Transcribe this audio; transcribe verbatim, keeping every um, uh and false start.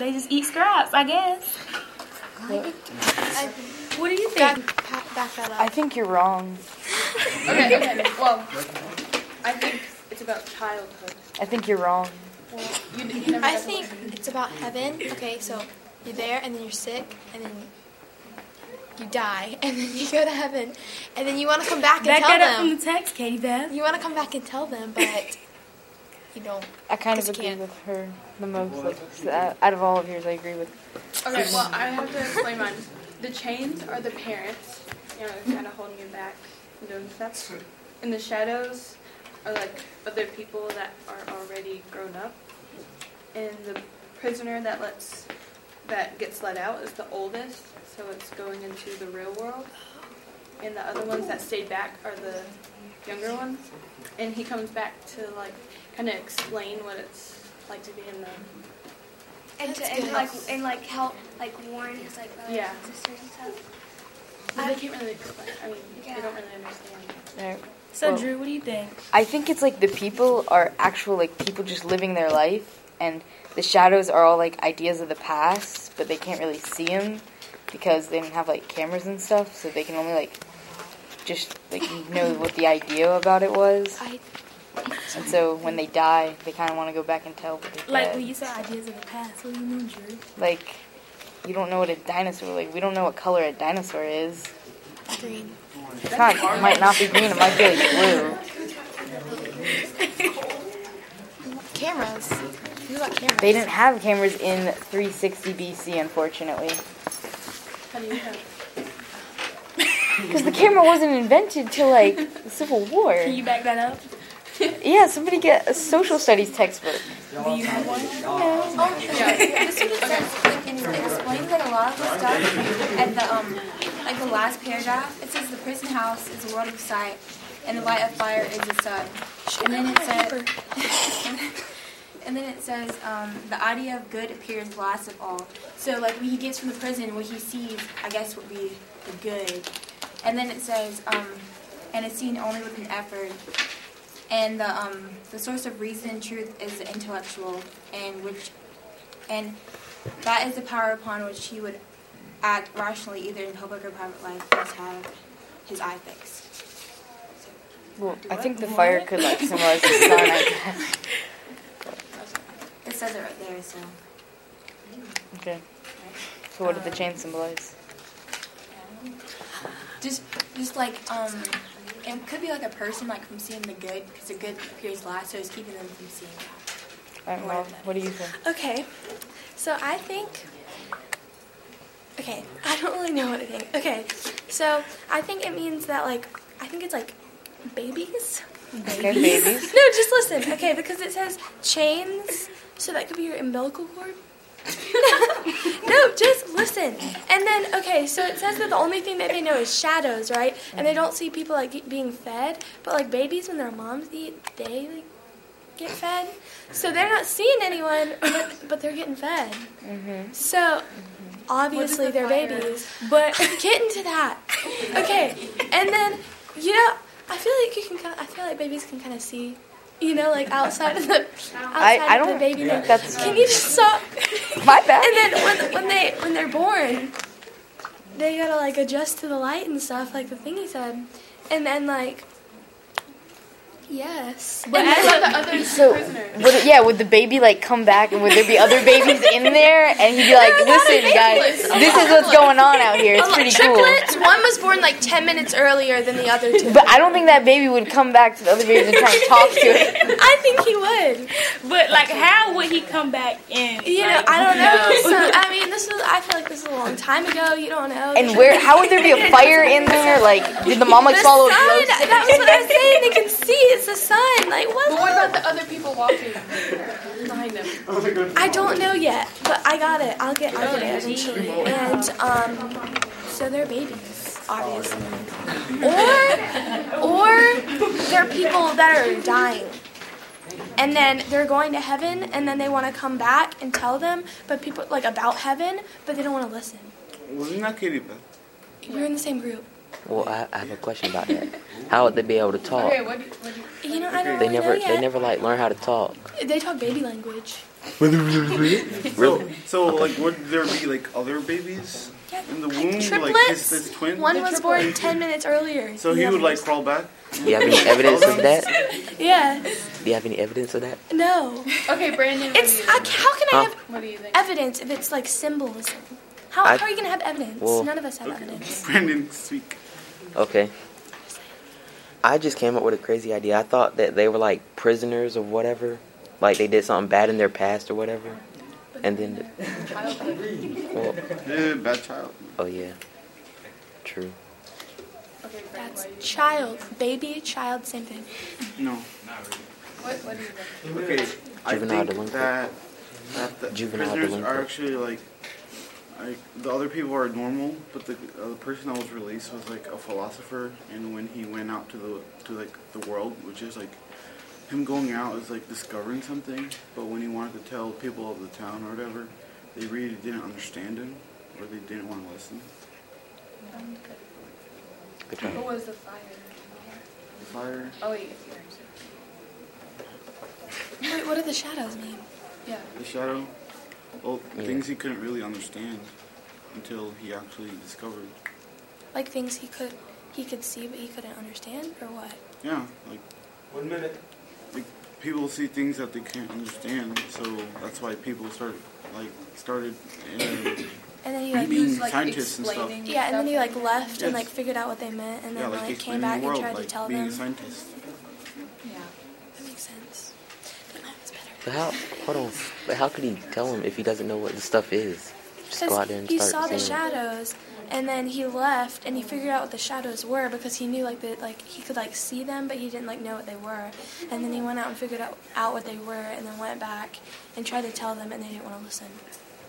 they just eat scraps, I guess. What, I, What do you think? back, back that up. I think you're wrong. Okay, okay. Well, I think it's about childhood. I think you're wrong. Well, you, you never I got think to- it's about heaven. Okay, so you're there, and then you're sick, and then you die, and then you go to heaven, and then you want to come back and Back tell that up them. from the text, Katie Beth. You want to come back and tell them, but you don't. I kind of Just agree can't. with her the most. Like, so, out of all of yours, I agree with. Okay, well, I have to explain mine. The chains are the parents, you know, kind of holding you back and doing stuff. And the shadows are like other people that are already grown up. And the prisoner that lets that gets let out is the oldest, so it's going into the real world. And the other ones that stayed back are the younger ones. And he comes back to like kind of explain what it's like to be in the And to That's and good. like and like help like warn his like brothers Yeah. and sisters and stuff. But they can't really explain. I mean, Yeah. they don't really understand. Right. So, Well- Drew, what do you think? I think it's like the people are actual like people just living their life, and the shadows are all like ideas of the past, but they can't really see them because they don't have like cameras and stuff, so they can only like just like know what the idea about it was. I And so when they die, they kind of want to go back and tell what they Like, said. when you say ideas of the past, what do you mean, Drew? Like, you don't know what a dinosaur, like, we don't know what color a dinosaur is. green. It's not, it might not be green, it might be like blue. Cameras. You got cameras. They didn't have cameras in three sixty B C, unfortunately. How do you know? Because the camera wasn't invented till, like, the Civil War. Can you back that up? Yeah, somebody get a social studies textbook. Do you have one? Oh, this is what it says. Like, and it explains like a lot of the stuff at the um like the last paragraph. It says the prison house is a world of sight, and the light of fire is the sun. And then it says. And then it says, um, the idea of good appears last of all. So, like, when he gets from the prison, what he sees, I guess, would be the good. And then it says, um, and it's seen only with an effort. And the um, the source of reason and truth is the intellectual, and which, and that is the power upon which he would act rationally, either in public or private life. He must have his eye fixed. Well, I think the fire could, like, symbolize the sun, I guess. It says it right there, so. Okay. So what did the chain symbolize? Just, just like, um, it could be like a person, like, from seeing the good, because the good appears last, so it's keeping them from seeing that. All right, Mom, what do you think? Okay, so I think. Okay, I don't really know what I think. Okay, so I think it means that, like, I think it's like babies. Okay, babies. No, just listen. Okay, because it says chains, so that could be your umbilical cord. No, just listen. And then, okay, so it says that the only thing that they know is shadows, right? And they don't see people, like, get- being fed. But, like, babies, when their moms eat, they, like, get fed. So they're not seeing anyone, but, but they're getting fed. Mm-hmm. So, obviously, the they're fire- babies. But get into that. Okay, and then, you know, I feel like you can kind of, I feel like babies can kind of see, you know, like outside of the, outside I, I of the don't baby think thing. that's Can you just stop? my bad. And then when when they when they're born, they gotta like adjust to the light and stuff, like the thing he said, and then like, yes. But And as then- the other So, prisoners. would it, yeah, would the baby, like, come back, and would there be other babies in there? And he'd be like, listen, guys, this is what's going on out here. It's Um, pretty cool. triplets. One was born like ten minutes earlier than the other two. But I don't think that baby would come back to the other babies and try and talk to it. I think he would. But, like, how would he come back in? You know, like, I don't know. no. So, I mean, this is. I feel like this is a long time ago. You don't know. And where, how would there be a fire in there? Like, did the mom, like, The swallow a sun. glow stick? That was what I was saying. They can see. It's the sun. Like what? But what about the other people walking behind them? I don't know yet, but I got it. I'll get. I'll get it eventually. And um, so they're babies, obviously, or or they're people that are dying. And then they're going to heaven, and then they want to come back and tell them, but people like about heaven, but they don't want to listen. Wasn't that Katie Beth? We're in the same group. Well, I, I have a question about that. How would they be able to talk? Okay, what do you, what do you, You know, I don't They really never, know yet. they never like learn how to talk. They talk baby language. Really? So, like, would there be like other babies Yeah, in the like womb, like triplets. his, his twin? One was born ten minutes earlier. So he The would like others- crawl back. Do you have any evidence of that? Yeah. Do you have any evidence of that? No. okay, Brandon, what It's do you I, think? how can I Huh? have What do you think? evidence if it's like symbolism? How, I- how are you gonna have evidence? well- None of us have evidence. Brandon, speak. Okay. I just came up with a crazy idea. I thought that they were like prisoners or whatever. Like they did something bad in their past or whatever. And then, well, Yeah, bad child. oh yeah. True. Okay, Brandon, That's what do you think? child, baby, child, same thing. No. What, what do you think? Okay. I Juvenile think delinquent. that that the Juvenile prisoners delinquent. are actually like, like the other people are normal, but the uh, the person that was released was like a philosopher, and when he went out to the to like the world, which is like him going out is like discovering something, but when he wanted to tell people of the town or whatever, they really didn't understand him, or they didn't want to listen. Good try. What was the fire? The fire, Oh, wait. Wait, what do the shadows mean? Yeah. the shadow, well, Yeah. things he couldn't really understand until he actually discovered. Like things he could he could see but he couldn't understand, or what? Yeah, like One minute. like people see things that they can't understand, so that's why people start like started uh, And then he like being was, like, scientists and stuff. explaining yeah, and then he like left and Yes. like figured out what they meant, and Yeah, then like like came explaining back the world, and tried like to tell being them. a scientist. That makes sense. That was better. But how? Hold on. But how could he tell him if he doesn't know what the stuff is? Just go out there and he start saw the saying it. shadows, and then he left, and he figured out what the shadows were because he knew like that, like he could like see them, but he didn't like know what they were. And then he went out and figured out, out what they were, and then went back and tried to tell them, and they didn't want to listen.